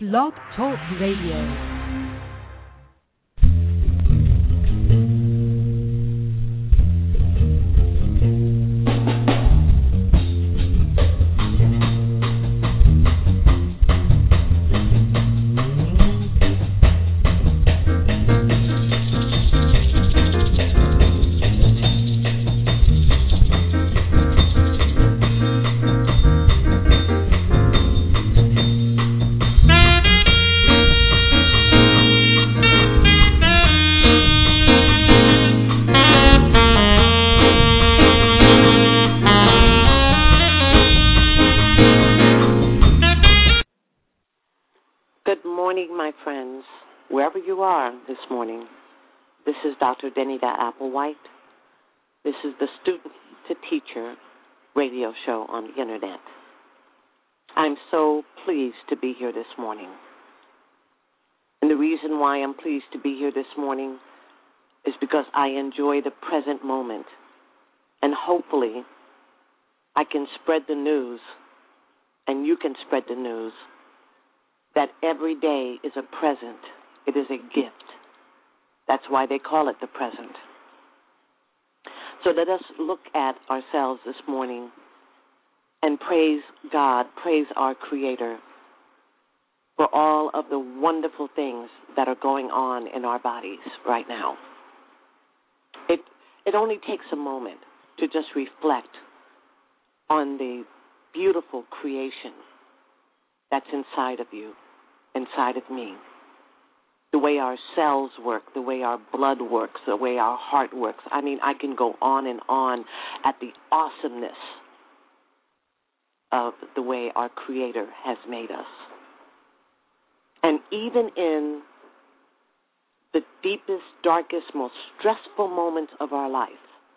Blog Talk Radio. This morning. This is Dr. Denita Applewhite. This is the Student to Teacher radio show on the Internet. I'm so pleased to be here this morning. And the reason why I'm pleased to be here this morning is because I enjoy the present moment. And hopefully I can spread the news, and you can spread the news, that every day is a present. It is a gift. That's why they call it the present. So let us look at ourselves this morning and praise God, praise our Creator for all of the wonderful things that are going on in our bodies right now. It only takes a moment to just reflect on the beautiful creation that's inside of you, inside of me. The way our cells work, the way our blood works, the way our heart works. I mean, I can go on and on at the awesomeness of the way our Creator has made us. And even in the deepest, darkest, most stressful moments of our life,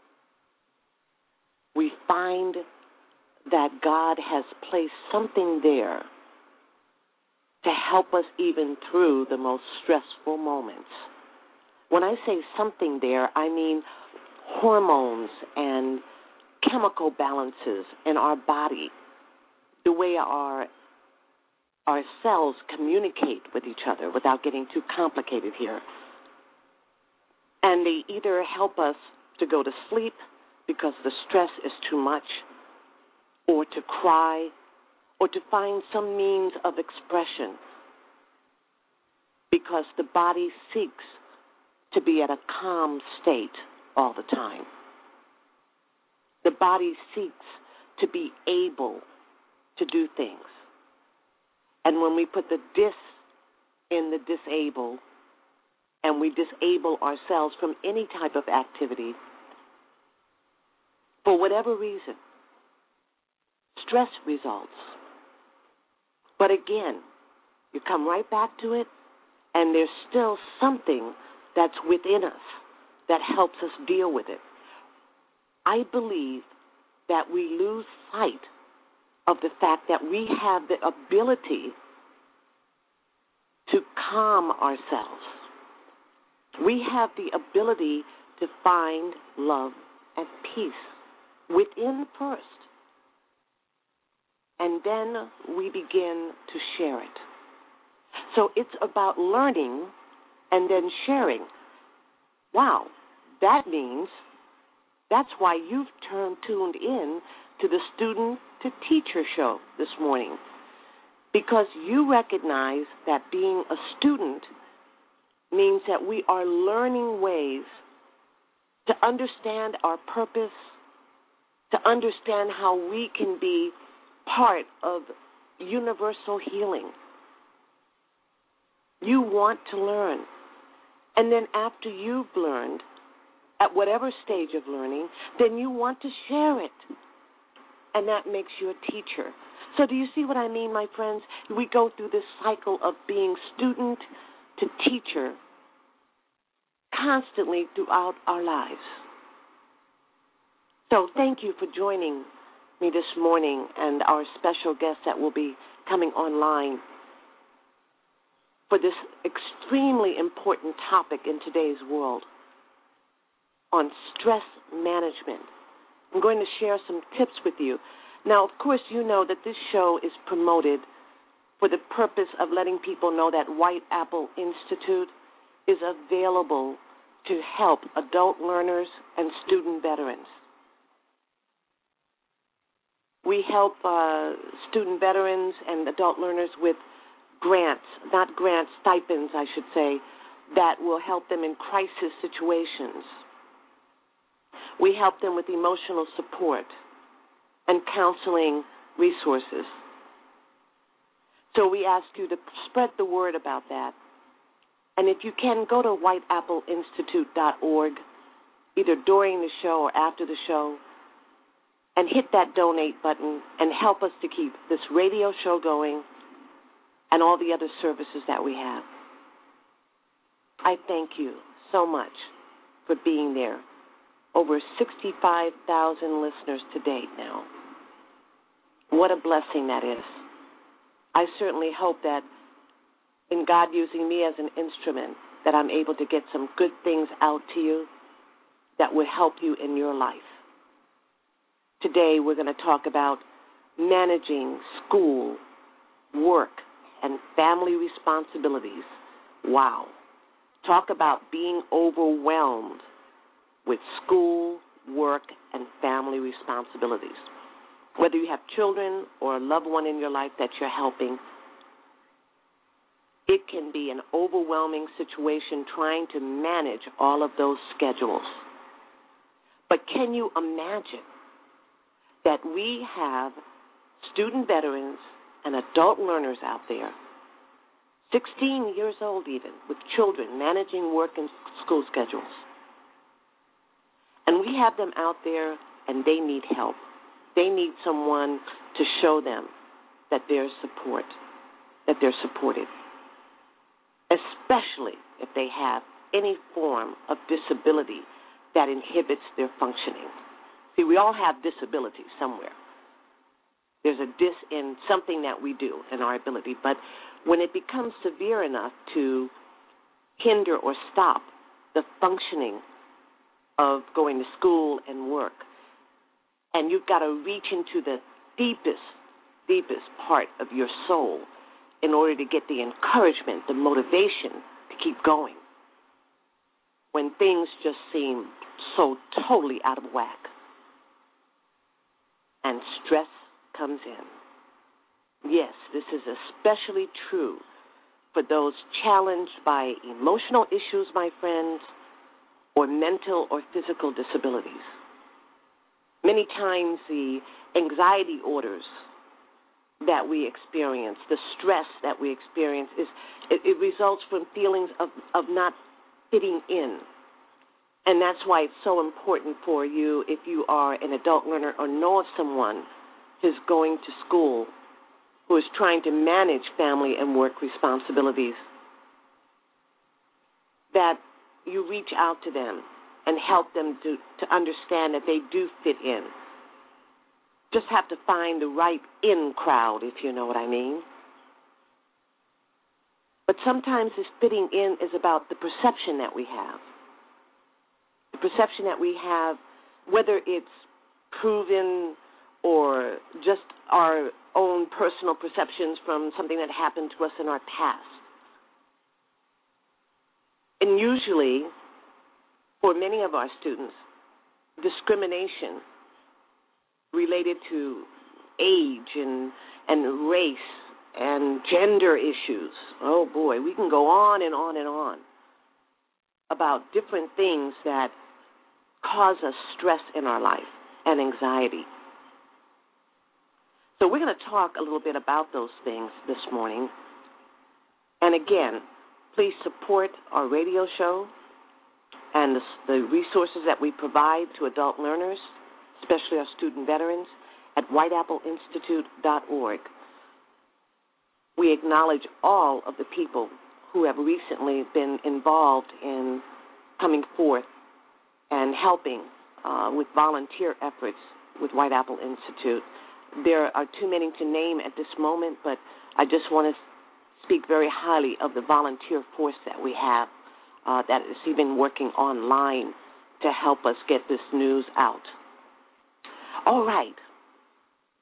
we find that God has placed something there to help us even through the most stressful moments. When I say something there, I mean hormones and chemical balances in our body, the way our cells communicate with each other without getting too complicated here. And they either help us to go to sleep because the stress is too much, or to cry, or to find some means of expression, because the body seeks to be at a calm state all the time. The body seeks to be able to do things. And when we put the dis in the disable, and we disable ourselves from any type of activity, for whatever reason, stress results. But again, you come right back to it, and there's still something that's within us that helps us deal with it. I believe that we lose sight of the fact that we have the ability to calm ourselves. We have the ability to find love and peace within first. And then we begin to share it. So it's about learning and then sharing. Wow, that means that's why you've tuned in to the Student to Teacher show this morning, because you recognize that being a student means that we are learning ways to understand our purpose, to understand how we can be part of universal healing. You want to learn. And then after you've learned, at whatever stage of learning, then you want to share it. And that makes you a teacher. So do you see what I mean, my friends? We go through this cycle of being student to teacher constantly throughout our lives. So thank you for joining me this morning and our special guest that will be coming online for this extremely important topic in today's world on stress management. I'm going to share some tips with you. Now, of course, you know that this show is promoted for the purpose of letting people know that White Apple Institute is available to help adult learners and student veterans. We help student veterans and adult learners with grants, stipends, I should say, that will help them in crisis situations. We help them with emotional support and counseling resources. So we ask you to spread the word about that. And if you can, go to whiteappleinstitute.org, either during the show or after the show, and hit that donate button and help us to keep this radio show going and all the other services that we have. I thank you so much for being there. Over 65,000 listeners to date now. What a blessing that is. I certainly hope that in God using me as an instrument, that I'm able to get some good things out to you that will help you in your life. Today we're going to talk about managing school, work, and family responsibilities. Wow. Talk about being overwhelmed with school, work, and family responsibilities. Whether you have children or a loved one in your life that you're helping, it can be an overwhelming situation trying to manage all of those schedules. But can you imagine that we have student veterans and adult learners out there, 16 years old even, with children managing work and school schedules? And we have them out there, and they need help. They need someone to show them that they're supported, especially if they have any form of disability that inhibits their functioning. See, we all have disabilities somewhere. There's a dis in something that we do in our ability, but when it becomes severe enough to hinder or stop the functioning of going to school and work, and you've got to reach into the deepest part of your soul in order to get the encouragement, the motivation to keep going when things just seem so totally out of whack and stress comes in. Yes, this is especially true for those challenged by emotional issues, my friends, or mental or physical disabilities. Many times the anxiety orders that we experience, the stress that we experience, it results from feelings of not fitting in. And that's why it's so important for you, if you are an adult learner or know of someone who's going to school, who is trying to manage family and work responsibilities, that you reach out to them and help them to understand that they do fit in. Just have to find the right in crowd, if you know what I mean. But sometimes this fitting in is about the perception that we have. The perception that we have, whether it's proven or just our own personal perceptions from something that happened to us in our past. And usually, for many of our students, discrimination related to age and race and gender issues. Oh, boy, we can go on and on and on about different things that cause us stress in our life and anxiety. So we're going to talk a little bit about those things this morning. And again, please support our radio show and the resources that we provide to adult learners, especially our student veterans, at whiteappleinstitute.org. We acknowledge all of the people who have recently been involved in coming forth and helping with volunteer efforts with White Apple Institute. There are too many to name at this moment, but I just want to speak very highly of the volunteer force that we have that is even working online to help us get this news out. All right,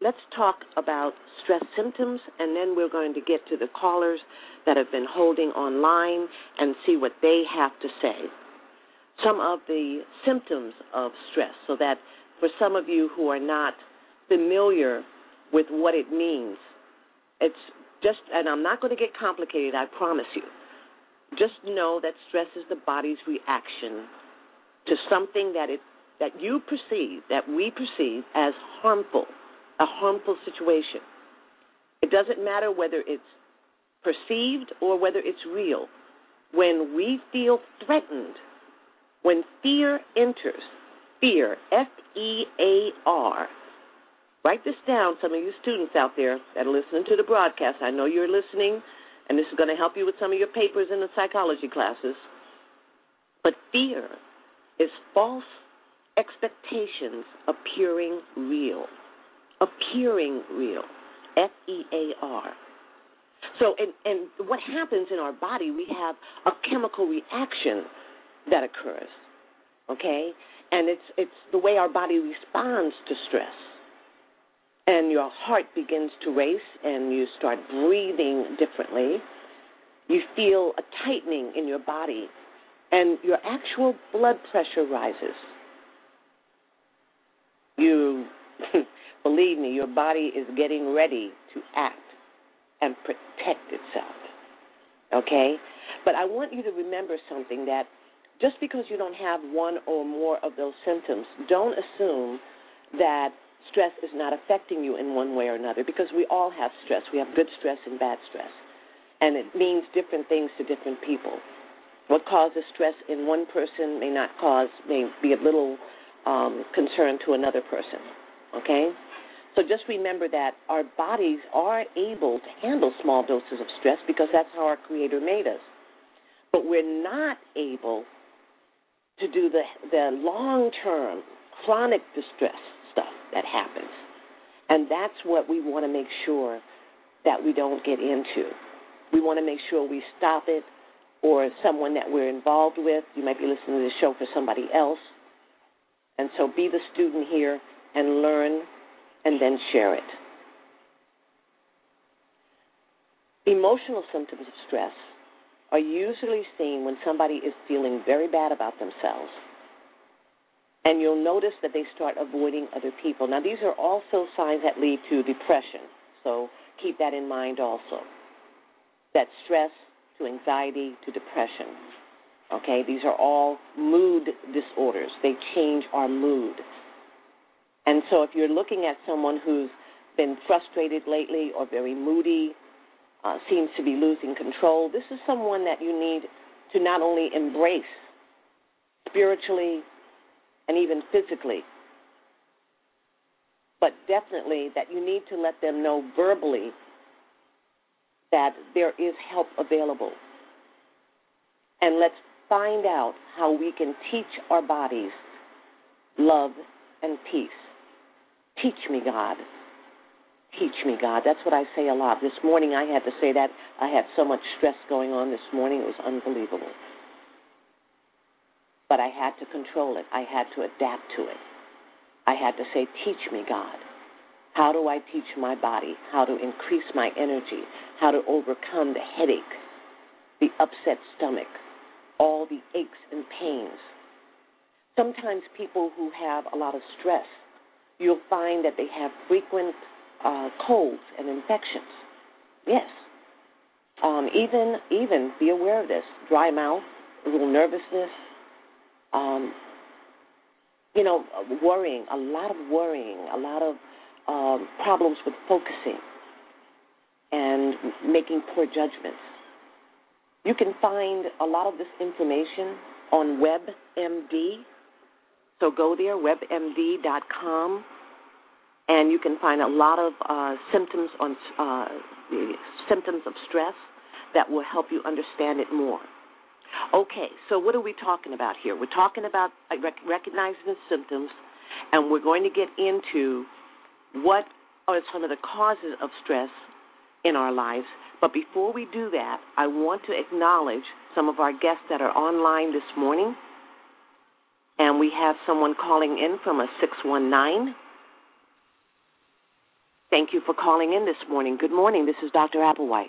let's talk about stress symptoms, and then we're going to get to the callers that have been holding online and see what they have to say. Some of the symptoms of stress, so that for some of you who are not familiar with what it means, it's just, and I'm not going to get complicated, I promise you. Just know that stress is the body's reaction to something that you perceive, that we perceive as harmful, a harmful situation. It doesn't matter whether it's perceived or whether it's real. When we feel threatened, when fear enters, fear, F-E-A-R, write this down, some of you students out there that are listening to the broadcast. I know you're listening, and this is going to help you with some of your papers in the psychology classes. But fear is false expectations appearing real. Appearing real. F-E-A-R. So, and what happens in our body, we have a chemical reaction that occurs, okay? And it's the way our body responds to stress. And your heart begins to race, and you start breathing differently. You feel a tightening in your body, and your actual blood pressure rises. You, believe me, your body is getting ready to act and protect itself, okay? But I want you to remember something, that just because you don't have one or more of those symptoms, don't assume that stress is not affecting you in one way or another, because we all have stress. We have good stress and bad stress, and it means different things to different people. What causes stress in one person may be a little concern to another person, okay? So just remember that our bodies are able to handle small doses of stress because that's how our Creator made us. But we're not able to do the long-term chronic distress stuff that happens. And that's what we want to make sure that we don't get into. We want to make sure we stop it, or someone that we're involved with. You might be listening to this show for somebody else. And so be the student here and learn and then share it. Emotional symptoms of stress are usually seen when somebody is feeling very bad about themselves. And you'll notice that they start avoiding other people. Now, these are also signs that lead to depression, so keep that in mind also. That stress to anxiety to depression, okay? These are all mood disorders. They change our mood. And so if you're looking at someone who's been frustrated lately or very moody, seems to be losing control, this is someone that you need to not only embrace spiritually and even physically, but definitely that you need to let them know verbally that there is help available. And let's find out how we can teach our bodies love and peace. Teach me, God. Teach me, God. That's what I say a lot. This morning I had to say that. I had so much stress going on this morning. It was unbelievable. But I had to control it. I had to adapt to it. I had to say, teach me, God. How do I teach my body how to increase my energy, how to overcome the headache, the upset stomach, all the aches and pains? Sometimes people who have a lot of stress, you'll find that they have frequent colds and infections. Yes. Even be aware of this. Dry mouth, a little nervousness, worrying, a lot of problems with focusing and making poor judgments. You can find a lot of this information on WebMD. So go there, webmd.com, and you can find a lot of symptoms of stress that will help you understand it more. Okay, so what are we talking about here? We're talking about recognizing the symptoms, and we're going to get into what are some of the causes of stress in our lives. But before we do that, I want to acknowledge some of our guests that are online this morning. And we have someone calling in from a 619. Thank you for calling in this morning. Good morning. This is Dr. Applewhite.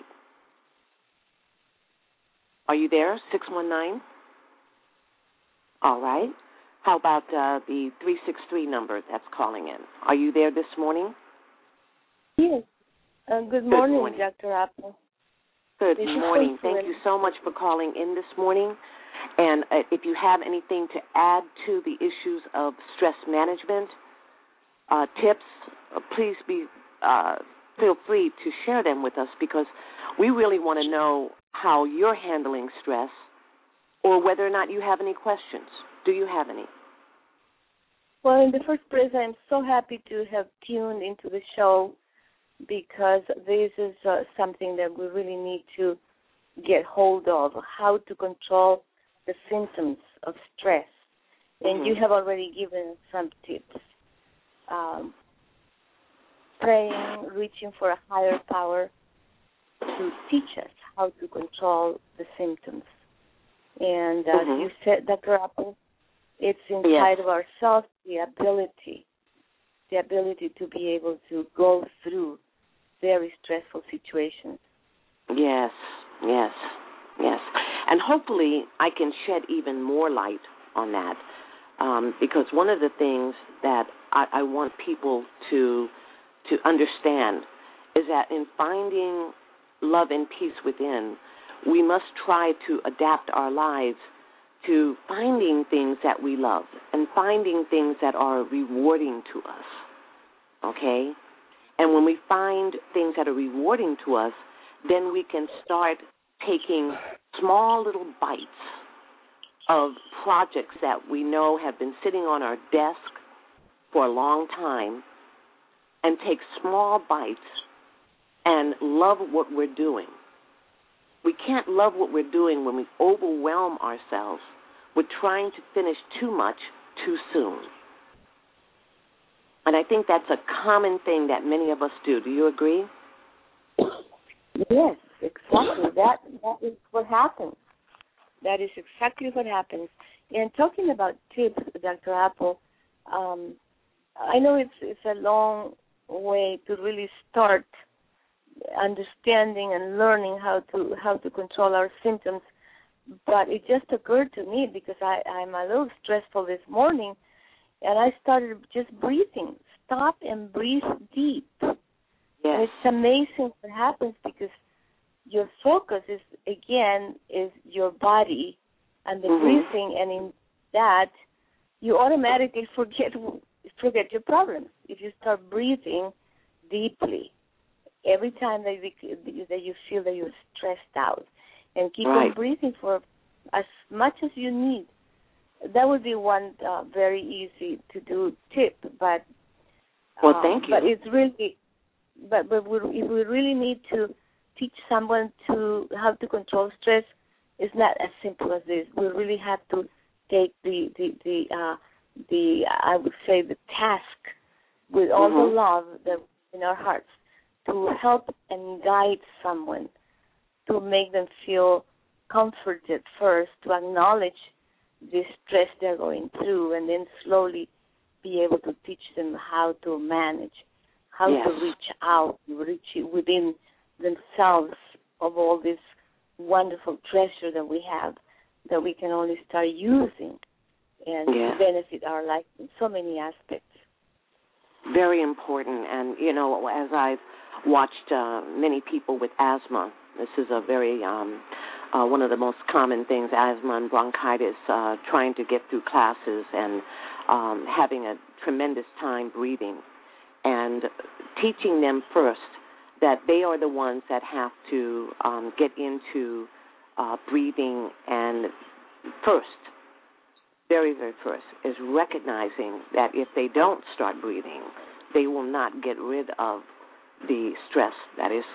Are you there? 619? All right. How about the 363 number that's calling in? Are you there this morning? Yes. Good morning, Dr. Apple. Good morning. Thank you so much for calling in this morning. And if you have anything to add to the issues of stress management tips, please feel free to share them with us, because we really want to know how you're handling stress, or whether or not you have any questions. Do you have any? Well, in the first place, I'm so happy to have tuned into the show, because this is something that we really need to get hold of, how to control the symptoms of stress. And you have already given some tips. Praying, reaching for a higher power to teach us how to control the symptoms. And as you said, Dr. Apple, it's inside of ourselves the ability to be able to go through very stressful situations. Yes. And hopefully I can shed even more light on that, because one of the things that I want people to understand is that in finding love and peace within, we must try to adapt our lives to finding things that we love and finding things that are rewarding to us, okay? And when we find things that are rewarding to us, then we can start taking small little bites of projects that we know have been sitting on our desk for a long time, and take small bites and love what we're doing. We can't love what we're doing when we overwhelm ourselves with trying to finish too much too soon. And I think that's a common thing that many of us do. Do you agree? Yes, exactly. That is what happens. That is exactly what happens. And talking about tips, Dr. Apple, I know it's a long way to really start understanding and learning how to control our symptoms, but it just occurred to me, because I'm a little stressful this morning, and I started just breathing. Stop and breathe deep. Yes. And it's amazing what happens, because your focus is your body and the breathing, and in that you automatically forget your problems if you start breathing deeply every time that you feel that you're stressed out, and keep on breathing for as much as you need. That would be one very easy to do tip, but thank you. But it's really, if we really need to teach someone how to control stress, it's not as simple as this. We really have to take the I would say the task with all the love that in our hearts, to help and guide someone, to make them feel comforted first, to acknowledge the stress they're going through, and then slowly be able to teach them how to manage, how to reach out, reach within themselves of all this wonderful treasure that we have, that we can only start using and benefit our life in so many aspects. Very important. And, as I've watched many people with asthma, this is a very, one of the most common things, asthma and bronchitis, trying to get through classes and having a tremendous time breathing, and teaching them first that they are the ones that have to get into breathing, and first, very, very first, is recognizing that if they don't start breathing, they will not get rid of the stress that is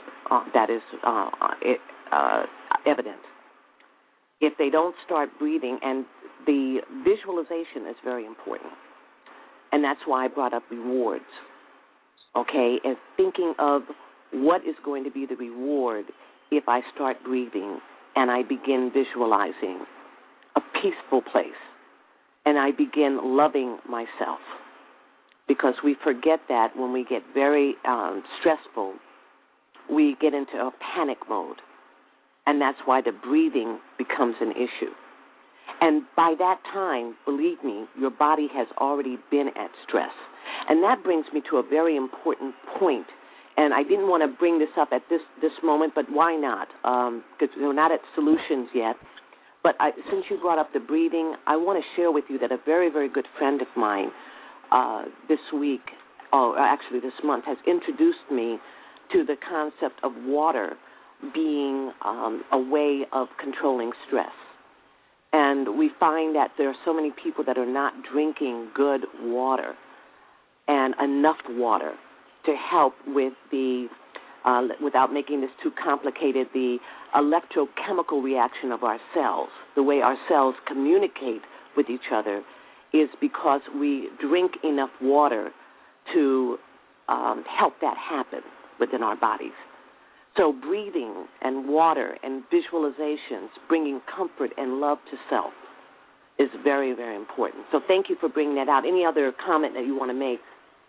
evident. If they don't start breathing, and the visualization is very important, and that's why I brought up rewards, okay, and thinking of what is going to be the reward if I start breathing and I begin visualizing a peaceful place, and I begin loving myself, because we forget that when we get very stressful, we get into a panic mode, and that's why the breathing becomes an issue. And by that time, believe me, your body has already been at stress. And that brings me to a very important point. And I didn't want to bring this up at this moment, but why not? Because we're not at solutions yet. But since you brought up the breathing, I want to share with you that a very, very good friend of mine this week, or actually this month, has introduced me to the concept of water being a way of controlling stress. And we find that there are so many people that are not drinking good water and enough water to help with the, without making this too complicated, the electrochemical reaction of our cells. The way our cells communicate with each other is because we drink enough water to help that happen within our bodies. So breathing and water and visualizations, bringing comfort and love to self is very, very important. So thank you for bringing that out. Any other comment that you want to make?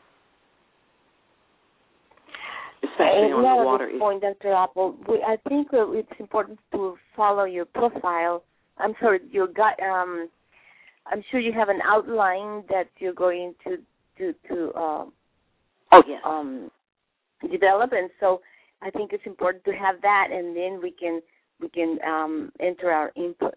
Especially on the water issue. Point, Dr. Apple, I think it's important to follow your profile. I'm sorry, I'm sure you have an outline that you're going to develop, and so I think it's important to have that, and then we can enter our input.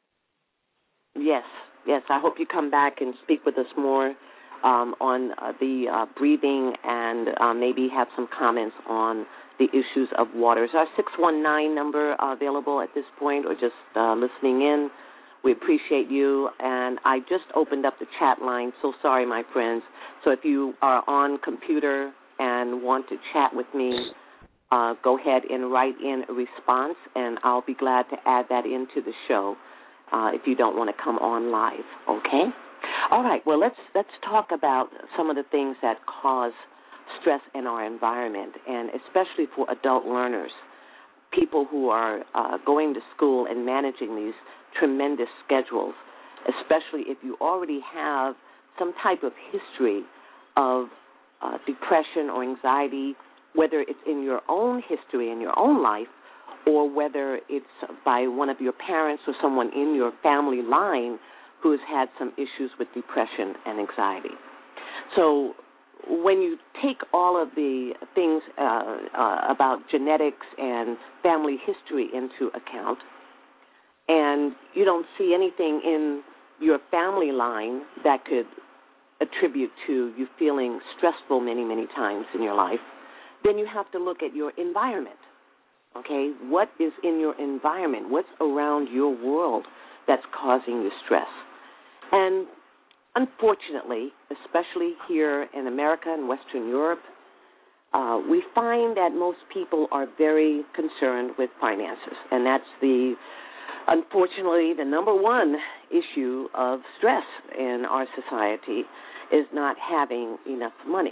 Yes. I hope you come back and speak with us more on the breathing and maybe have some comments on the issues of water. Is our 619 number available at this point, or just listening in? We appreciate you, and I just opened up the chat line. So sorry, my friends. So if you are on computer and want to chat with me, go ahead and write in a response, and I'll be glad to add that into the show if you don't want to come on live, okay? All right, well, let's talk about some of the things that cause stress in our environment, and especially for adult learners, people who are going to school and managing these tremendous schedules, especially if you already have some type of history of depression or anxiety, whether it's in your own history, in your own life, or whether it's by one of your parents or someone in your family line who has had some issues with depression and anxiety. So when you take all of the things about genetics and family history into account, and you don't see anything in your family line that could attribute to you feeling stressful many, many times in your life, then you have to look at your environment, okay? What is in your environment? What's around your world that's causing you stress? And unfortunately, especially here in America and Western Europe, we find that most people are very concerned with finances, and that's unfortunately the number one issue of stress in our society is not having enough money.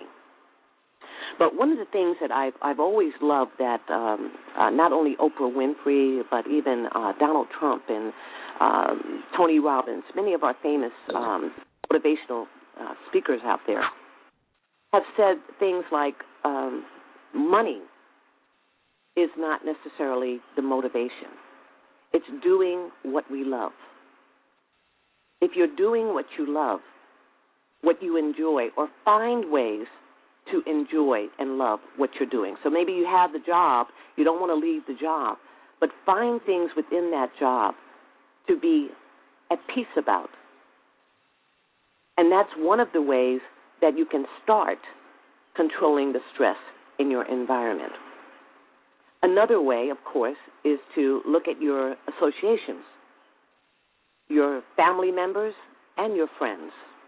But one of the things that I've always loved that not only Oprah Winfrey, but even Donald Trump and Tony Robbins, many of our famous motivational speakers out there, have said things like money is not necessarily the motivation. It's doing what we love. If you're doing what you love, what you enjoy, or find ways to enjoy and love what you're doing. So maybe you have the job, you don't want to leave the job, but find things within that job to be at peace about. And that's one of the ways that you can start controlling the stress in your environment. Another way, of course, is to look at your associations, your family members and your friends.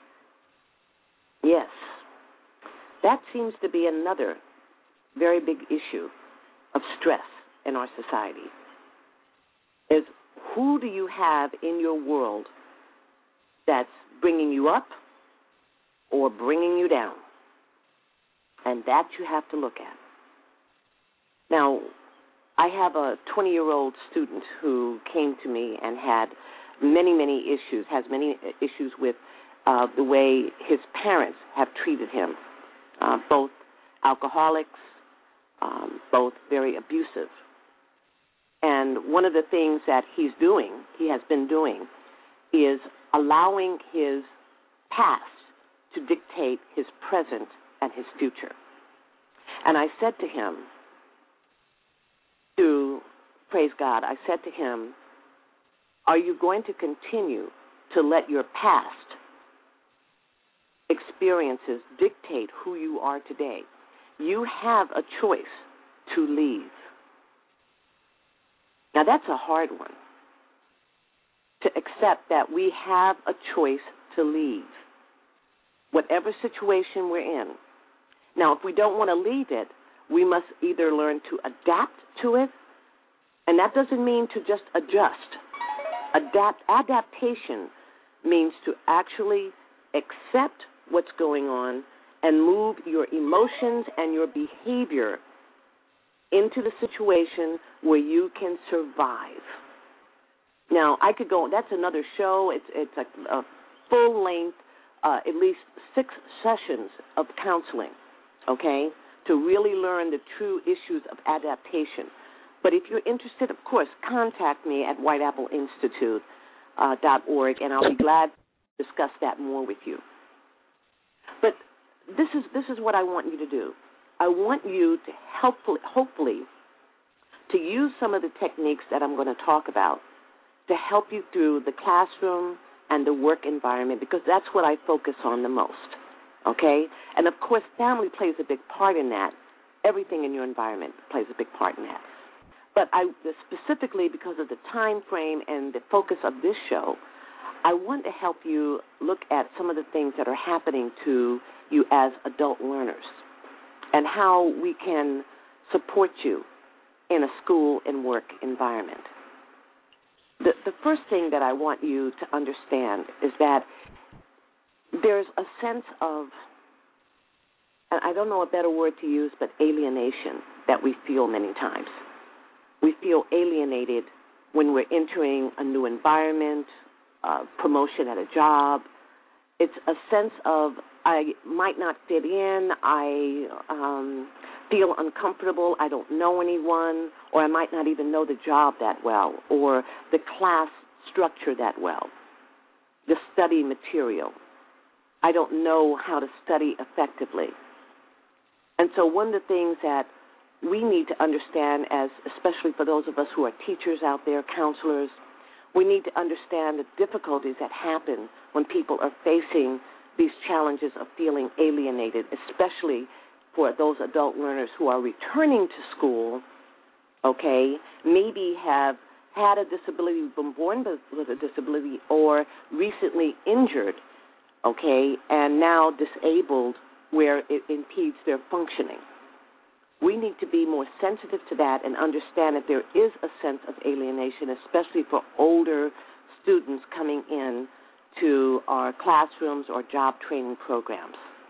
Yes, that seems to be another very big issue of stress in our society, is who do you have in your world that's bringing you up or bringing you down? And that you have to look at. Now, I have a 20-year-old student who came to me and had many issues with the way his parents have treated him, both alcoholics, both very abusive. And one of the things that he has been doing, is allowing his past to dictate his present and his future. And I said to him, praise God, I said to him, are you going to continue to let your past experiences dictate who you are today? You have a choice to leave. Now, that's a hard one, to accept that we have a choice to leave, whatever situation we're in. Now, if we don't want to leave it, we must either learn to adapt to it, and that doesn't mean to just adjust. Adaptation means to actually accept what's going on and move your emotions and your behavior into the situation where you can survive. Now, I could go, that's another show. It's a full-length, at least 6 sessions of counseling, okay, to really learn the true issues of adaptation. But if you're interested, of course, contact me at whiteappleinstitute.org, and I'll be glad to discuss that more with you. But this is what I want you to do. I want you to hopefully, to use some of the techniques that I'm going to talk about to help you through the classroom and the work environment, because that's what I focus on the most, okay? And, of course, family plays a big part in that. Everything in your environment plays a big part in that. But specifically because of the time frame and the focus of this show, I want to help you look at some of the things that are happening to you as adult learners and how we can support you in a school and work environment. The first thing that I want you to understand is that there's a sense of, and I don't know a better word to use, but alienation that we feel many times. We feel alienated when we're entering a new environment, promotion at a job. It's a sense of I might not fit in, I feel uncomfortable, I don't know anyone, or I might not even know the job that well, or the class structure that well, the study material. I don't know how to study effectively. And so one of the things that we need to understand, especially for those of us who are teachers out there, counselors, we need to understand the difficulties that happen when people are facing these challenges of feeling alienated, especially for those adult learners who are returning to school, okay, maybe have had a disability, been born with a disability, or recently injured, okay, and now disabled where it impedes their functioning. We need to be more sensitive to that and understand that there is a sense of alienation, especially for older students coming in to our classrooms or job training programs.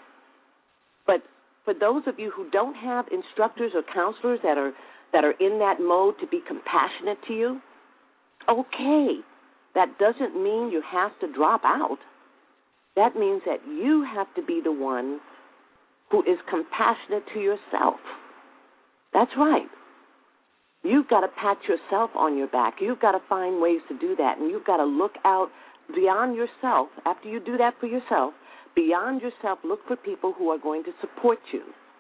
But for those of you who don't have instructors or counselors that are in that mode to be compassionate to you, okay, that doesn't mean you have to drop out. That means that you have to be the one who is compassionate to yourself. That's right. You've got to pat yourself on your back. You've got to find ways to do that, and you've got to look out beyond yourself. After you do that for yourself, beyond yourself, look for people who are going to support you.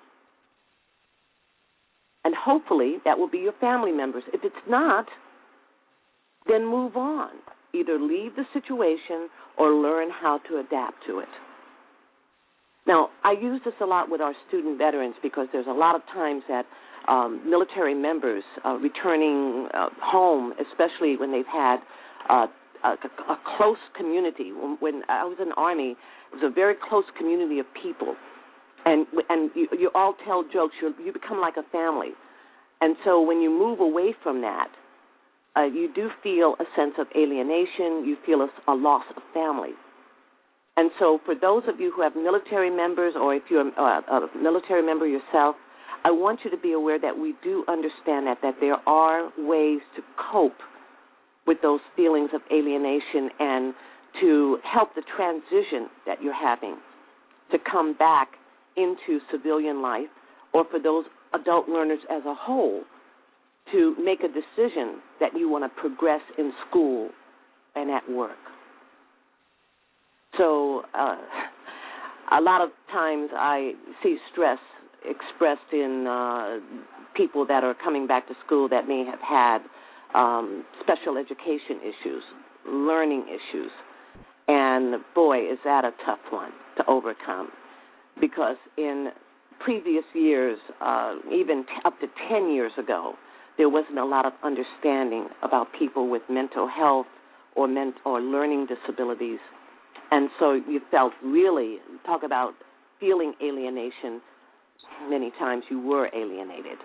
And hopefully that will be your family members. If it's not, then move on. Either leave the situation or learn how to adapt to it. Now, I use this a lot with our student veterans because there's a lot of times that military members returning home, especially when they've had a close community. When I was in the Army, it was a very close community of people. And you all tell jokes. You become like a family. And so when you move away from that, you do feel a sense of alienation. You feel a loss of family. And so for those of you who have military members, or if you're a military member yourself, I want you to be aware that we do understand that there are ways to cope with those feelings of alienation and to help the transition that you're having to come back into civilian life, or for those adult learners as a whole to make a decision that you want to progress in school and at work. So a lot of times I see stress expressed in people that are coming back to school that may have had special education issues, learning issues. And, boy, is that a tough one to overcome. Because in previous years, even up to 10 years ago, there wasn't a lot of understanding about people with mental health or learning disabilities. And so you felt really, talk about feeling alienation, many times you were alienated.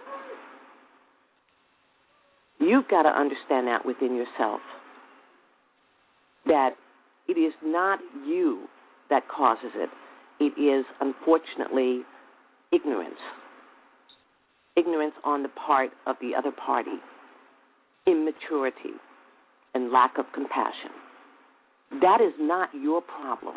You've got to understand that within yourself, that it is not you that causes it. It is, unfortunately, ignorance. Ignorance on the part of the other party, immaturity, and lack of compassion. That is not your problem.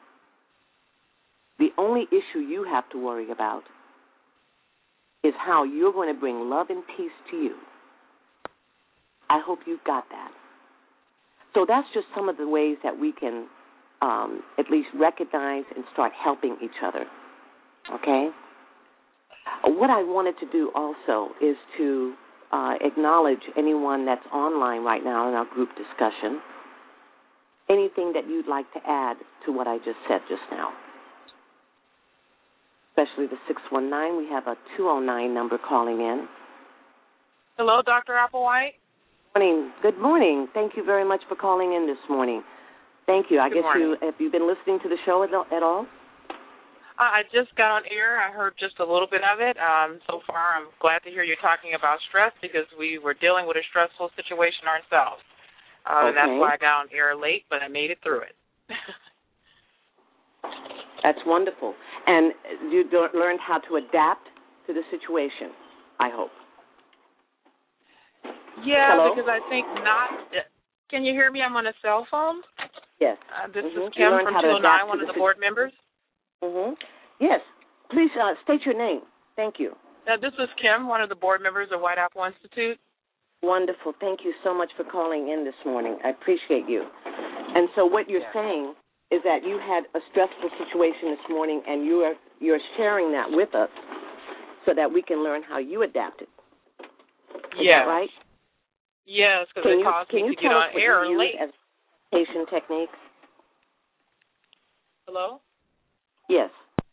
The only issue you have to worry about is how you're going to bring love and peace to you. I hope you've got that. So that's just some of the ways that we can at least recognize and start helping each other, okay? What I wanted to do also is to acknowledge anyone that's online right now in our group discussion. Anything that you'd like to add to what I just said just now? Especially the 619. We have a 209 number calling in. Hello, Dr. Applewhite. Morning. Good morning. Thank you very much for calling in this morning. Thank you. I guess have you been listening to the show at all? I just got on air. I heard just a little bit of it. So far, I'm glad to hear you talking about stress because we were dealing with a stressful situation ourselves. Okay. And that's why I got on air late, but I made it through it. That's wonderful. And you learned how to adapt to the situation, I hope. Yeah, Hello? because I think not. Can you hear me? I'm on a cell phone. Yes. This is Kim from 209, one of the board members. Mm-hmm. Yes. Please state your name. Thank you. This is Kim, one of the board members of White Apple Institute. Wonderful. Thank you so much for calling in this morning. I appreciate you. And so what you're saying is that you had a stressful situation this morning, and you're sharing that with us so that we can learn how you adapted. Is that right? Yes, because it caused me to get on air late. As patient techniques? Hello? Yes.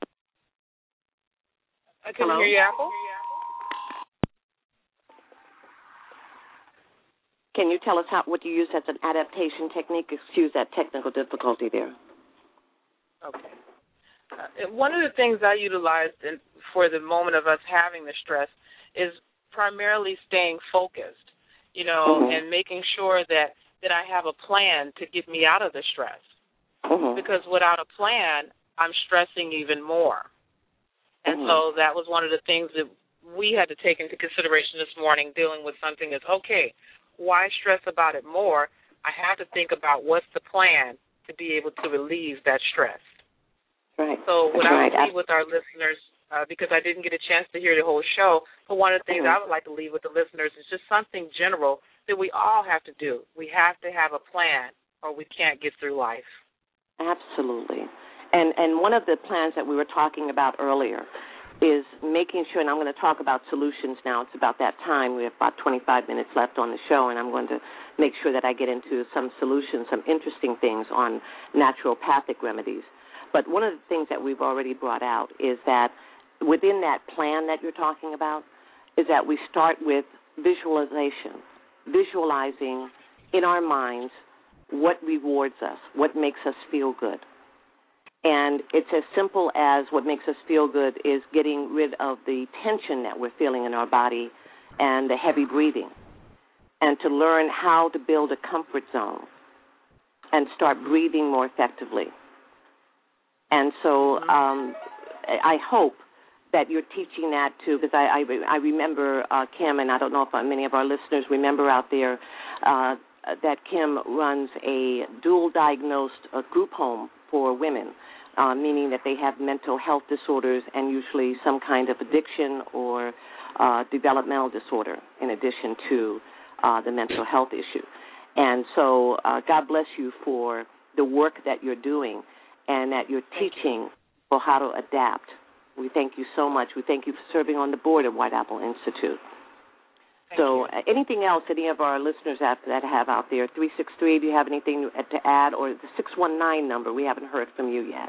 I couldn't hear you, Apple. Can you tell us what you use as an adaptation technique? Excuse that technical difficulty there. Okay. One of the things I utilized for the moment of us having the stress is primarily staying focused, and making sure that I have a plan to get me out of the stress. Because without a plan, I'm stressing even more. And so that was one of the things that we had to take into consideration this morning, dealing with something that's, okay, why stress about it more? I have to think about what's the plan to be able to relieve that stress. Right. So what I would leave with our listeners, because I didn't get a chance to hear the whole show, but one of the things I would like to leave with the listeners is just something general that we all have to do. We have to have a plan or we can't get through life. Absolutely. And one of the plans that we were talking about earlier is making sure, and I'm going to talk about solutions now. It's about that time. We have about 25 minutes left on the show, and I'm going to make sure that I get into some solutions, some interesting things on naturopathic remedies. But one of the things that we've already brought out is that within that plan that you're talking about is that we start with visualization, visualizing in our minds what rewards us, what makes us feel good. And it's as simple as what makes us feel good is getting rid of the tension that we're feeling in our body and the heavy breathing, and to learn how to build a comfort zone and start breathing more effectively. And so I hope that you're teaching that too, because I remember, Kim, and I don't know if many of our listeners remember out there, that Kim runs a dual-diagnosed group home for women, meaning that they have mental health disorders and usually some kind of addiction or developmental disorder in addition to the mental health issue. And so God bless you for the work that you're doing and that you're teaching for how to adapt. We thank you so much. We thank you for serving on the board of White Apple Institute. So anything else any of our listeners that have out there, 363, do you have anything to add? Or the 619 number, we haven't heard from you yet.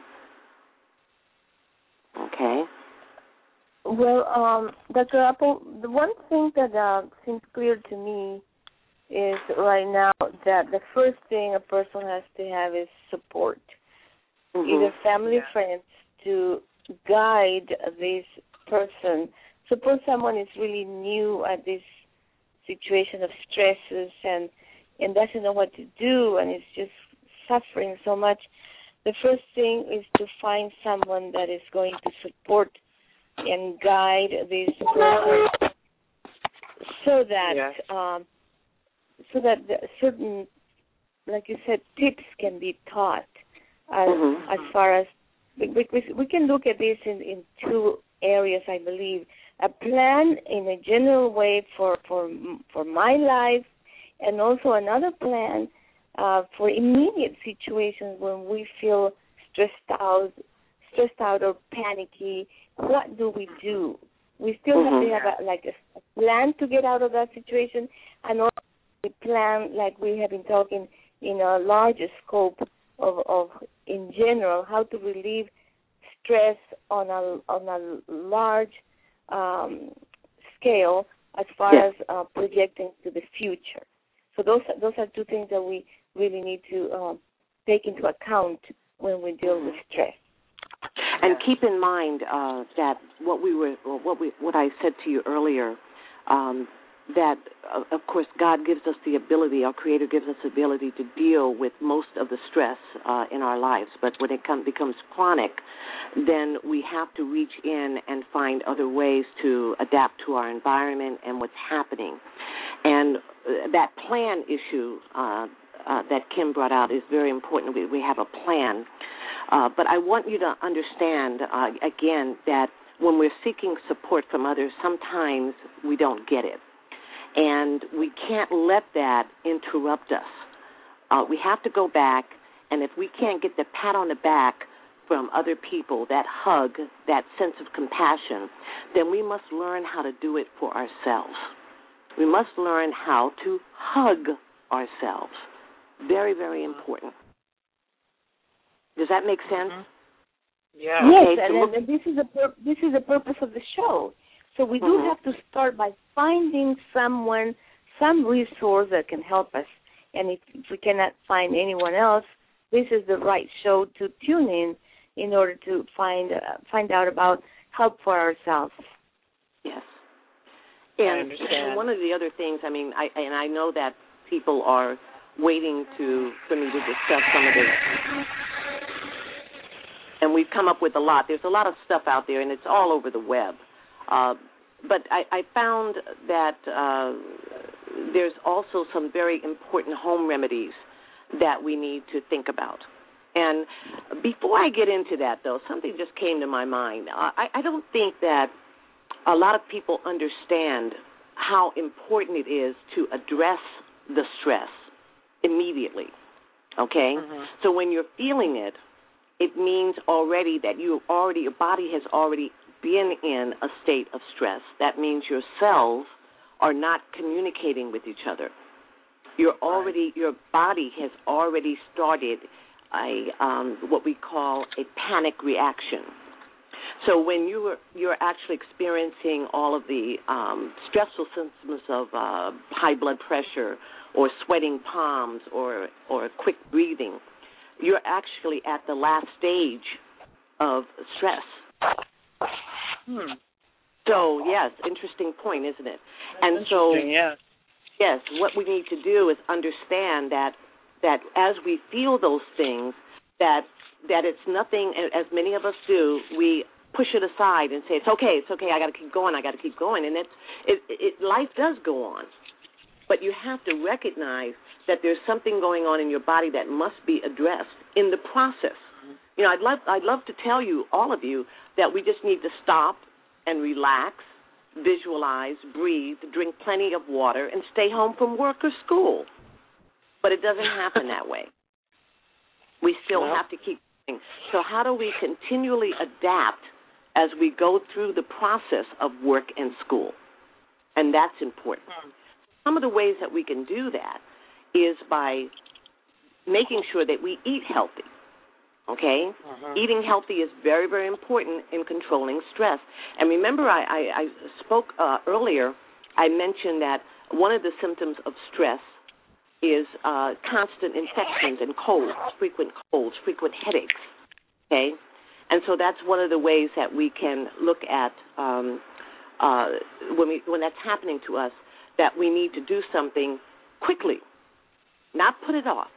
Okay. Well, Dr. Apple, the one thing that seems clear to me is right now that the first thing a person has to have is support, either family, friends, to guide this person. Suppose someone is really new at this situation of stresses and doesn't know what to do and is just suffering so much. The first thing is to find someone that is going to support and guide this person so that certain, like you said, tips can be taught as far as we can look at this in two areas, I believe. A plan in a general way for my life, and also another plan for immediate situations when we feel stressed out or panicky. What do? We still have to have a plan to get out of that situation, and also a plan, like we have been talking in a larger scope of in general, how to relieve stress on a large scale as far as projecting to the future. So those are two things that we really need to take into account when we deal with stress. And keep in mind that what I said to you earlier, that of course God gives us the ability, our Creator gives us the ability to deal with most of the stress in our lives. But when it becomes chronic, then we have to reach in and find other ways to adapt to our environment and what's happening. And that plan issue that Kim brought out is very important. We have a plan. But I want you to understand, again, that when we're seeking support from others, sometimes we don't get it. And we can't let that interrupt us. We have to go back, and if we can't get the pat on the back from other people, that hug, that sense of compassion, then we must learn how to do it for ourselves. We must learn how to hug ourselves. Very, very important. Does that make sense? Yeah. Yes, and this is the purpose of the show. So we do have to start by finding someone, some resource that can help us. And if we cannot find anyone else, this is the right show to tune in order to find out about help for ourselves. Yes. And one of the other things, I mean, I know that people are waiting for me to discuss some of this. And we've come up with a lot. There's a lot of stuff out there, and it's all over the web. But I found that there's also some very important home remedies that we need to think about. And before I get into that, though, something just came to my mind. I don't think that a lot of people understand how important it is to address the stress immediately, okay? So when you're feeling it, it means already that your body has already been in a state of stress. That means your cells are not communicating with each other. Your body has already started what we call a panic reaction. So when you're actually experiencing all of the stressful symptoms of high blood pressure or sweating palms or quick breathing, you're actually at the last stage of stress. So, yes, interesting point, isn't it? And so, yes, what we need to do is understand that as we feel those things, that it's nothing, as many of us do, we push it aside and say, it's okay, I got to keep going, and life does go on. but you have to recognize that there's something going on in your body that must be addressed in the process. You know, I'd love to tell you, all of you, that we just need to stop and relax, visualize, breathe, drink plenty of water, and stay home from work or school. But it doesn't happen that way. We still have to keep going. So how do we continually adapt as we go through the process of work and school? And that's important. Some of the ways that we can do that is by making sure that we eat healthy. Okay? Eating healthy is very, very important in controlling stress. And remember, I spoke earlier, I mentioned that one of the symptoms of stress is constant infections and colds, frequent headaches. Okay? And so that's one of the ways that we can look at when that's happening to us, that we need to do something quickly, not put it off.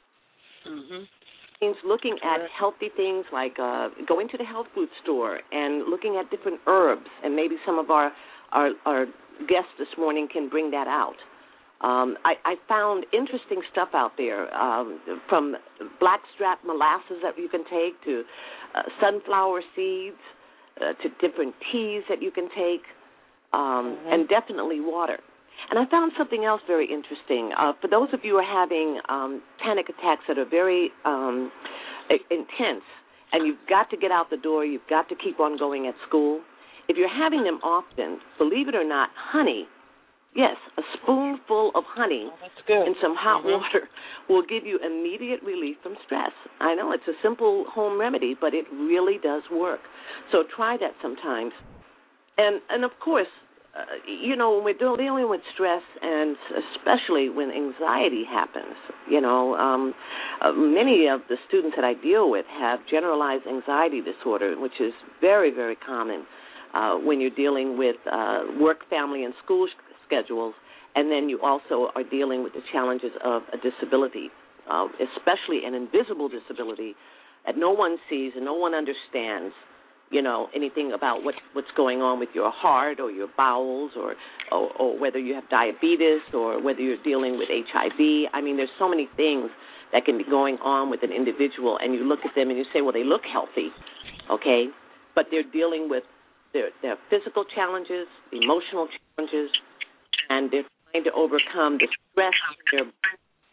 Means looking at healthy things like going to the health food store and looking at different herbs, and maybe some of our guests this morning can bring that out. I found interesting stuff out there, from blackstrap molasses that you can take to sunflower seeds to different teas that you can take, and definitely water. And I found something else very interesting. For those of you who are having panic attacks that are very intense, and you've got to get out the door, you've got to keep on going at school, if you're having them often, believe it or not, honey, yes, a spoonful of honey in some hot water will give you immediate relief from stress. I know it's a simple home remedy, but it really does work. So try that sometimes. And of course, you know, when we're dealing with stress, and especially when anxiety happens, you know, many of the students that I deal with have generalized anxiety disorder, which is very, very common when you're dealing with work, family, and school schedules, and then you also are dealing with the challenges of a disability, especially an invisible disability that no one sees and no one understands. You know, anything about what's going on with your heart or your bowels, or whether you have diabetes, or whether you're dealing with HIV. I mean, there's so many things that can be going on with an individual, and you look at them and you say, well, they look healthy, okay, but they're dealing with their physical challenges, emotional challenges, and they're trying to overcome the stress in their body.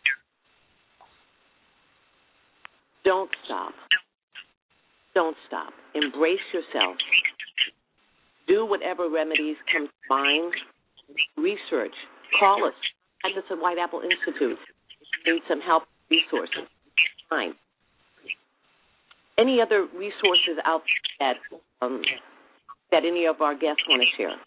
Don't stop. Don't stop. Embrace yourself. Do whatever remedies come to mind. Research. Call us. Contact us at White Apple Institute. Need some help, resources. Fine. Any other resources out there that any of our guests want to share?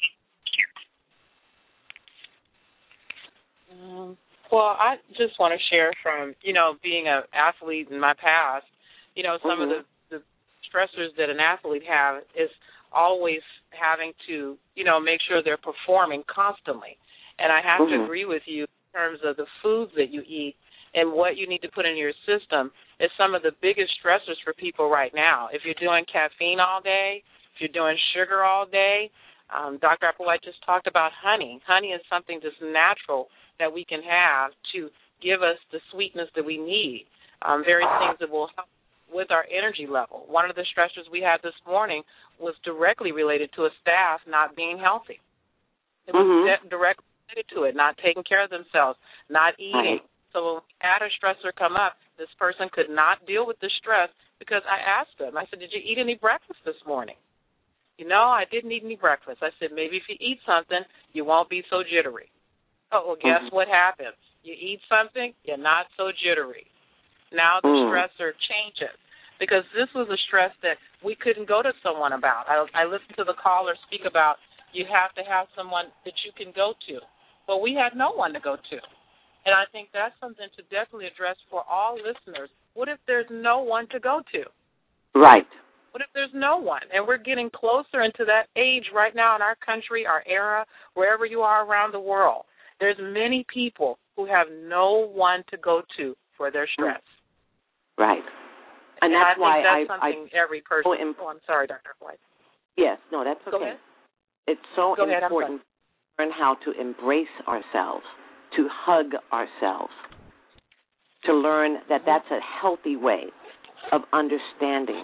Well, I just want to share from, you know, being an athlete in my past, you know, some of the stressors that an athlete have is always having to, you know, make sure they're performing constantly. And I have to agree with you in terms of the foods that you eat and what you need to put in your system is some of the biggest stressors for people right now. If you're doing caffeine all day, if you're doing sugar all day, Dr. Applewhite just talked about honey. Honey is something just natural that we can have to give us the sweetness that we need, various things that will help with our energy level. One of the stressors we had this morning was directly related to a staff not being healthy. It was directly related to it, not taking care of themselves, not eating. So when we had a stressor come up, this person could not deal with the stress because I asked them, I said, did you eat any breakfast this morning? You know, I didn't eat any breakfast. I said, maybe if you eat something, you won't be so jittery. Oh, well, guess what happens? You eat something, you're not so jittery. Now the stressor changes because this was a stress that we couldn't go to someone about. I listened to the caller speak about you have to have someone that you can go to. But we had no one to go to. And I think that's something to definitely address for all listeners. What if there's no one to go to? Right. What if there's no one? And we're getting closer into that age right now in our country, our era, wherever you are around the world. There's many people who have no one to go to for their stress. Right. And that's why that's something every person. I'm sorry, Dr. White. Yes, no, that's okay. Go ahead. It's so Go ahead, important to learn how to embrace ourselves. to hug ourselves, to learn that that's a healthy way of understanding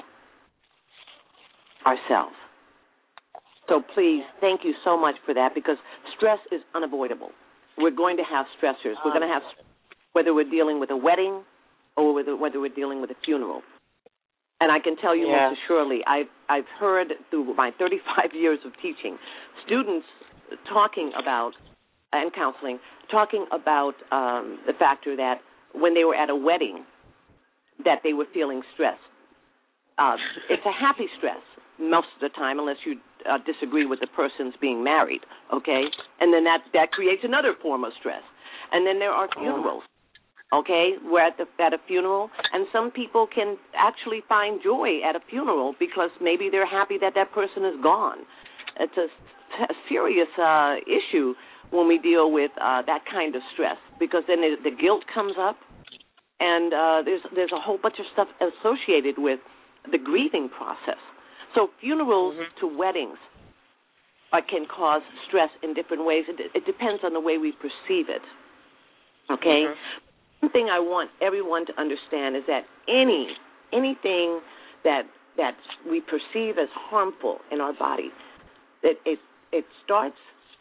ourselves. So please, thank you so much for that, because stress is unavoidable. We're going to have stressors. We're going to have, whether we're dealing with a wedding or whether we're dealing with a funeral. And I can tell you most assuredly, I've heard through my 35 years of teaching, students talking about, and counseling, talking about the factor that when they were at a wedding, that they were feeling stress. It's a happy stress most of the time, unless you disagree with the person's being married, okay? And then that creates another form of stress. And then there are funerals, okay? We're at a funeral, and some people can actually find joy at a funeral because maybe they're happy that that person is gone. It's a serious issue when we deal with that kind of stress, because then the guilt comes up, and there's a whole bunch of stuff associated with the grieving process. So funerals to weddings can cause stress in different ways. It depends on the way we perceive it, okay? One thing I want everyone to understand is that anything that we perceive as harmful in our body, that it starts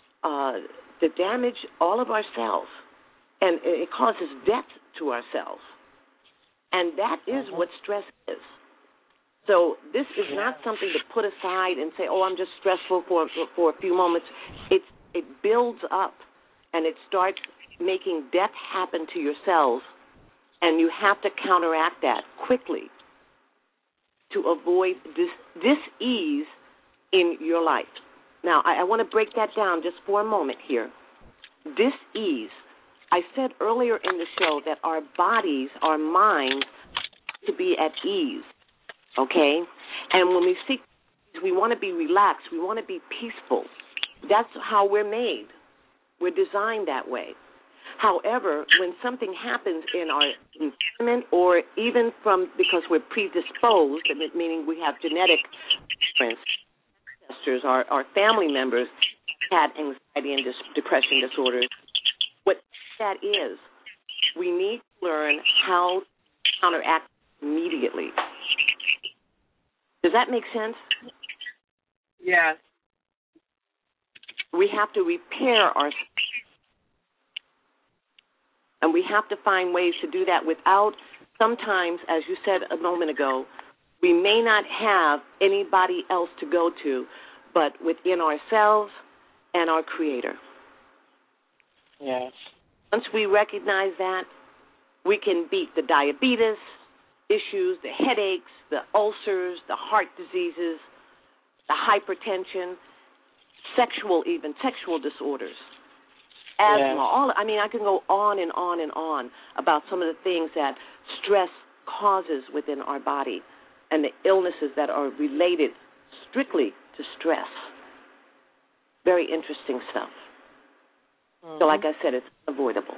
to damage all of our cells, and it causes death to our cells. And that is what stress is. So this is not something to put aside and say, oh, I'm just stressful for a few moments. It builds up, and it starts making death happen to your cells, and you have to counteract that quickly to avoid dis-ease in your life. Now, I want to break that down just for a moment here. Dis-ease. I said earlier in the show that our bodies, our minds, to be at ease. Okay? And when we seek, we want to be relaxed. We want to be peaceful. That's how we're made. We're designed that way. However, when something happens in our environment, or even because we're predisposed, meaning we have genetic ancestors, our family members had anxiety and depression disorders, what that is, we need to learn how to counteract immediately. Does that make sense? Yes. We have to repair ourselves. And we have to find ways to do that without, sometimes, as you said a moment ago, we may not have anybody else to go to but within ourselves and our Creator. Yes. Once we recognize that, we can beat the diabetes issues, the headaches, the ulcers, the heart diseases, the hypertension, sexual disorders, asthma, I can go on and on and on about some of the things that stress causes within our body and the illnesses that are related strictly to stress. Very interesting stuff. So like I said, it's avoidable.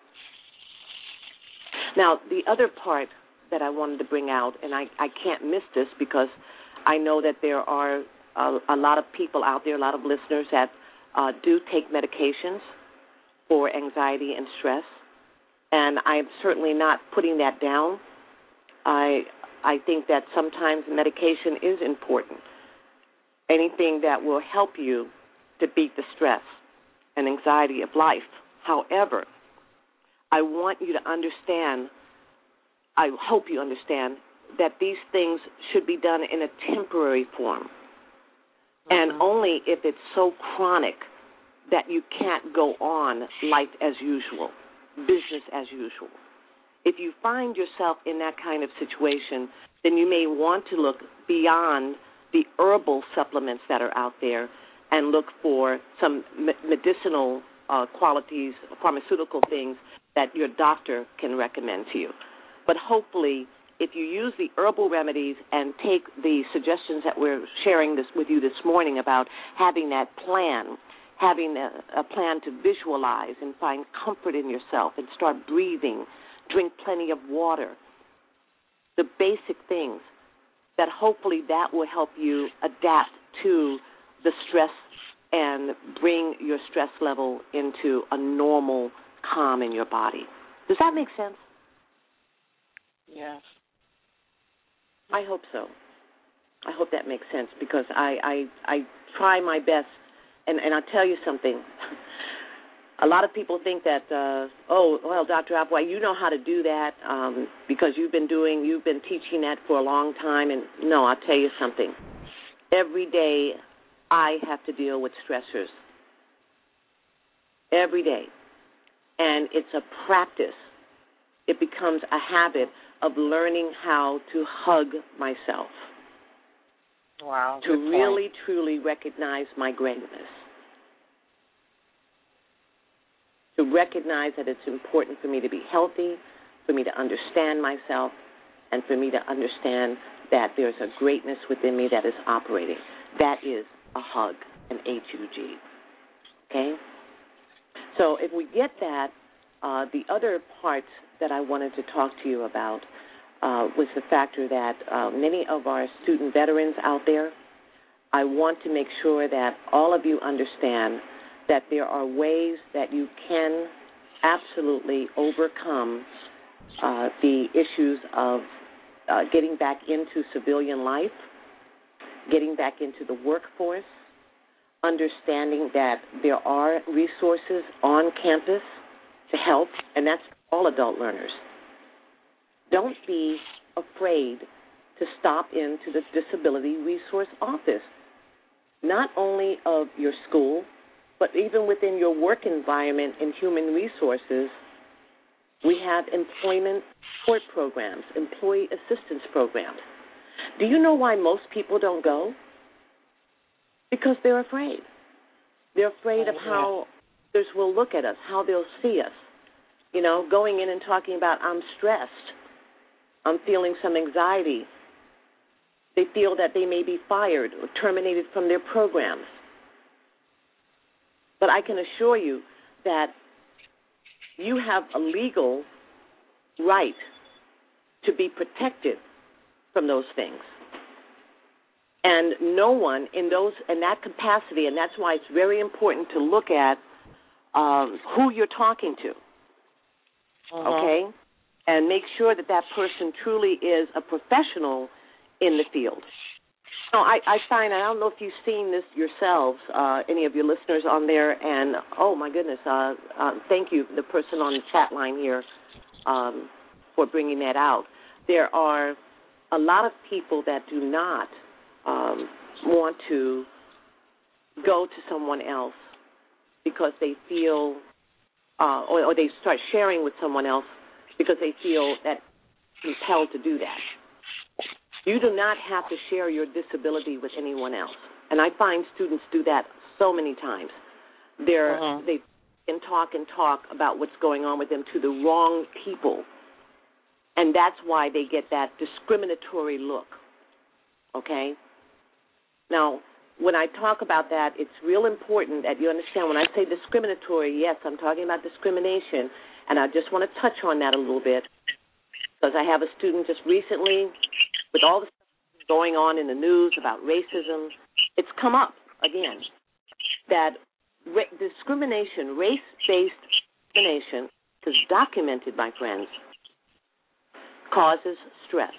Now, the other part that I wanted to bring out, and I can't miss this because I know that there are a lot of people out there, a lot of listeners that do take medications for anxiety and stress, and I'm certainly not putting that down. I think that sometimes medication is important. Anything that will help you to beat the stress and anxiety of life. However, I want you to understand, I hope you understand, that these things should be done in a temporary form, and only if it's so chronic that you can't go on life as usual, business as usual. If you find yourself in that kind of situation, then you may want to look beyond the herbal supplements that are out there and look for some medicinal qualities, pharmaceutical things that your doctor can recommend to you. But hopefully, if you use the herbal remedies and take the suggestions that we're sharing with you this morning about having that plan, having a plan to visualize and find comfort in yourself and start breathing, drink plenty of water, the basic things, that hopefully that will help you adapt to the stress and bring your stress level into a normal calm in your body. Does that make sense? Yes. I hope so. I hope that makes sense because I try my best, and I'll tell you something. A lot of people think that, Dr. Applewhite, you know how to do that because you've been teaching that for a long time. And no, I'll tell you something. Every day I have to deal with stressors. Every day. And it's a practice. It becomes a habit of learning how to hug myself. Wow. To really, truly recognize my greatness. To recognize that it's important for me to be healthy, for me to understand myself, and for me to understand that there's a greatness within me that is operating. That is a hug, an H-U-G. Okay? So if we get that, the other part that I wanted to talk to you about was the factor that many of our student veterans out there, I want to make sure that all of you understand that there are ways that you can absolutely overcome the issues of getting back into civilian life, getting back into the workforce, understanding that there are resources on campus to help, and that's all adult learners. Don't be afraid to stop into the Disability Resource Office, not only of your school, but even within your work environment in human resources. We have employment support programs, employee assistance programs. Do you know why most people don't go? Because they're afraid. They're afraid of how others will look at us, how they'll see us. You know, going in and talking about, I'm stressed, I'm feeling some anxiety. They feel that they may be fired or terminated from their programs. But I can assure you that you have a legal right to be protected from those things. And no one in that capacity, and that's why it's very important to look at who you're talking to, okay? And make sure that that person truly is a professional in the field. No, I find, I don't know if you've seen this yourselves, any of your listeners on there, and oh my goodness, thank you, the person on the chat line here, for bringing that out. There are a lot of people that do not want to go to someone else because they feel, or they start sharing with someone else because they feel that compelled to do that. You do not have to share your disability with anyone else. And I find students do that so many times. They can talk about what's going on with them to the wrong people. And that's why they get that discriminatory look, okay? Now, when I talk about that, it's real important that you understand when I say discriminatory, yes, I'm talking about discrimination, and I just want to touch on that a little bit because I have a student just recently with all the stuff going on in the news about racism, it's come up again that discrimination, race-based discrimination, is documented, my friends, causes stress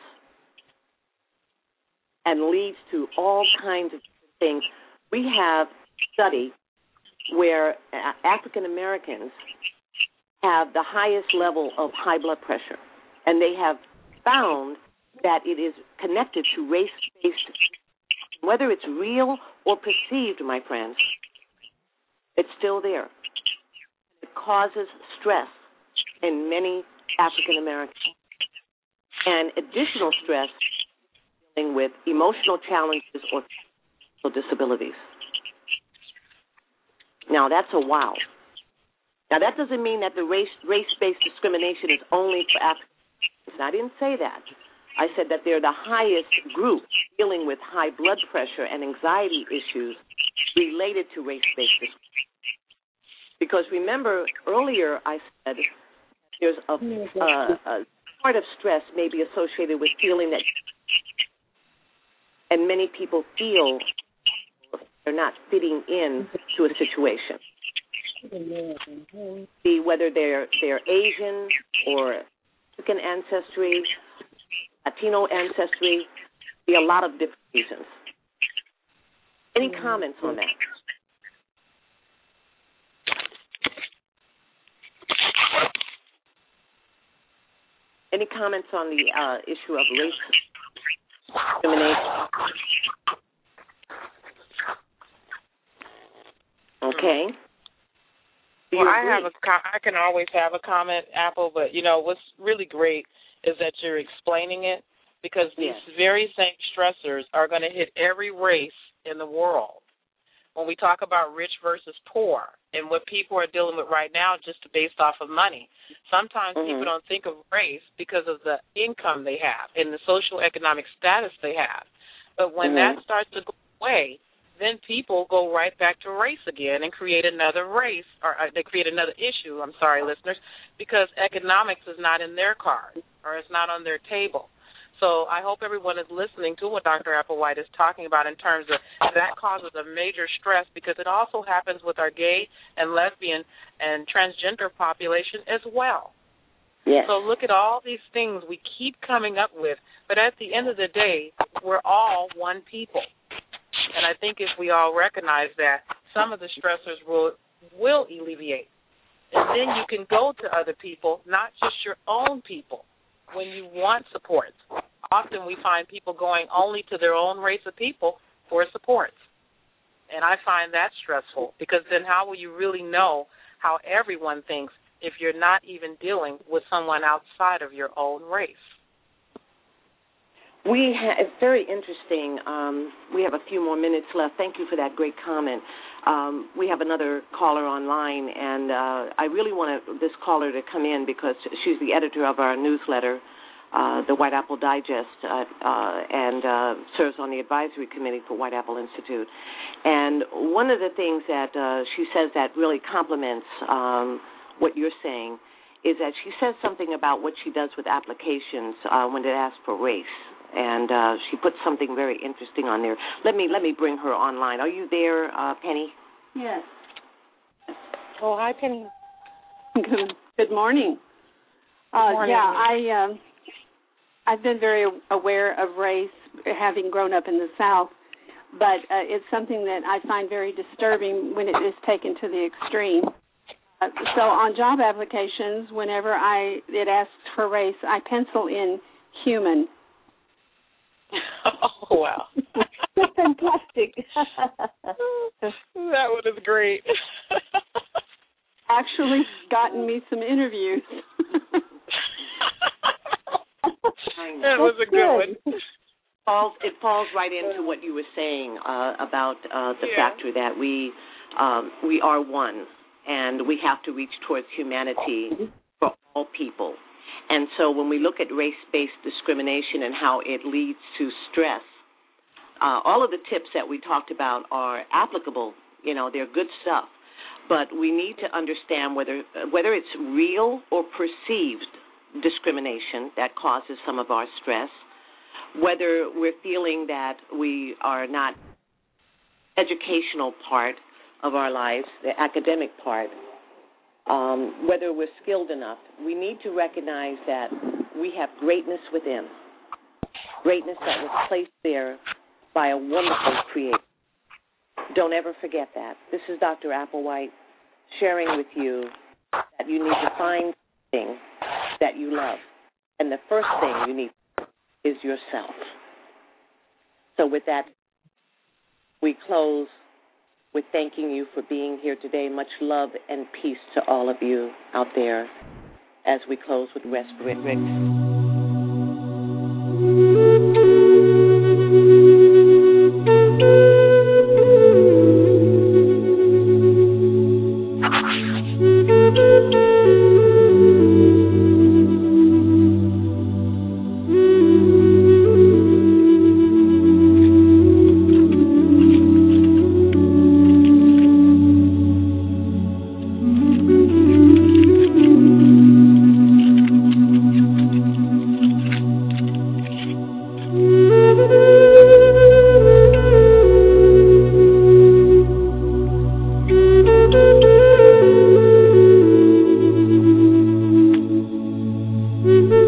and leads to all kinds of things. We have a study where African Americans have the highest level of high blood pressure, and they have found that it is connected to race-based, whether it's real or perceived, my friends, it's still there. It causes stress in many African Americans. And additional stress dealing with emotional challenges or physical disabilities. Now, that's a wow. Now, that doesn't mean that the race-based discrimination is only for African Americans. I didn't say that. I said that they're the highest group dealing with high blood pressure and anxiety issues related to race-based discrimination. Because remember, earlier I said there's a part of stress may be associated with feeling that, and many people feel they're not fitting in to a situation. See whether they're Asian or African ancestry, Latino ancestry, be a lot of different reasons. Any comments on that? Any comments on the issue of race discrimination? Okay. Well, I can always have a comment, Apple, but what's really great is that you're explaining it, because these very same stressors are going to hit every race in the world. When we talk about rich versus poor and what people are dealing with right now just based off of money, sometimes people don't think of race because of the income they have and the social economic status they have. But when that starts to go away, then people go right back to race again and create another race, or they create another issue, I'm sorry, listeners, because economics is not in their card or it's not on their table. So I hope everyone is listening to what Dr. Applewhite is talking about in terms of that causes a major stress, because it also happens with our gay and lesbian and transgender population as well. Yes. So look at all these things we keep coming up with, but at the end of the day, we're all one people. And I think if we all recognize that, some of the stressors will alleviate. And then you can go to other people, not just your own people, when you want support. Often we find people going only to their own race of people for support. And I find that stressful, because then how will you really know how everyone thinks if you're not even dealing with someone outside of your own race? It's very interesting. We have a few more minutes left. Thank you for that great comment. We have another caller online, and I really want this caller to come in because she's the editor of our newsletter, the White Apple Digest, and serves on the advisory committee for White Apple Institute. And one of the things that she says that really complements what you're saying is that she says something about what she does with applications when it asks for race. And she put something very interesting on there. Let me bring her online. Are you there, Penny? Yes. Oh, hi, Penny. Good morning. Good morning. Yeah, I've been very aware of race, having grown up in the South, but it's something that I find very disturbing when it is taken to the extreme. So on job applications, whenever it asks for race, I pencil in human. Oh, wow. That's fantastic. That one is great. Actually gotten me some interviews. That was a good one. It falls right into what you were saying about the factor that we are one, and we have to reach towards humanity for all people. And so when we look at race-based discrimination and how it leads to stress, all of the tips that we talked about are applicable. They're good stuff. But we need to understand whether it's real or perceived discrimination that causes some of our stress, whether we're feeling that we are not educational part of our lives, the academic part, whether we're skilled enough. We need to recognize that we have greatness within, greatness that was placed there by a wonderful creator. Don't ever forget that. This is Dr. Applewhite sharing with you that you need to find something that you love. And the first thing you need is yourself. So with that, we close with thanking you for being here today. Much love and peace to all of you out there as we close with Respirate. you.